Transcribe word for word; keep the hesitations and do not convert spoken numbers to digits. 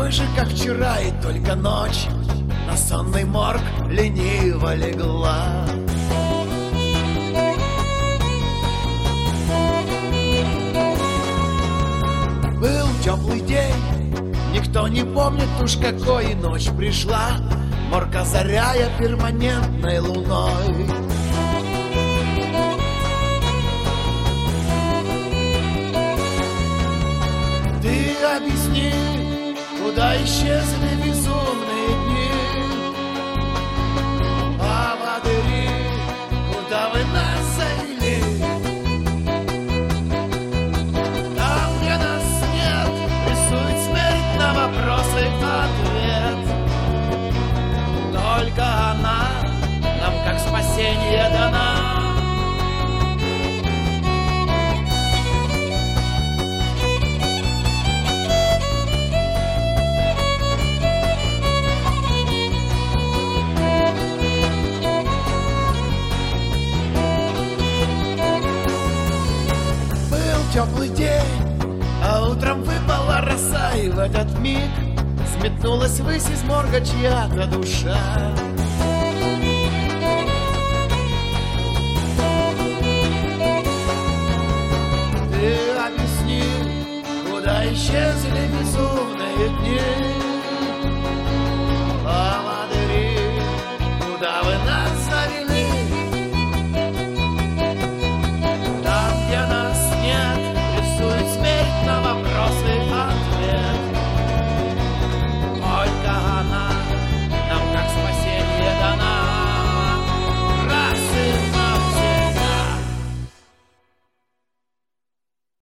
такой же, как вчера, и только ночь на сонный морг лениво легла. Был теплый день, никто не помнит уж какой, и ночь пришла, морг озаряя перманентной луной. Ты объясни, куда исчезли безумные дни? Поводыри, куда вы нас завели? Там, где нас нет, рисует смерть на вопросы ответ. Только она нам как спасение дана. Теплый день, а утром выпала роса, и в этот миг сметнулась ввысь из морга чья-то душа. Ты объясни, куда исчезли безумные дни?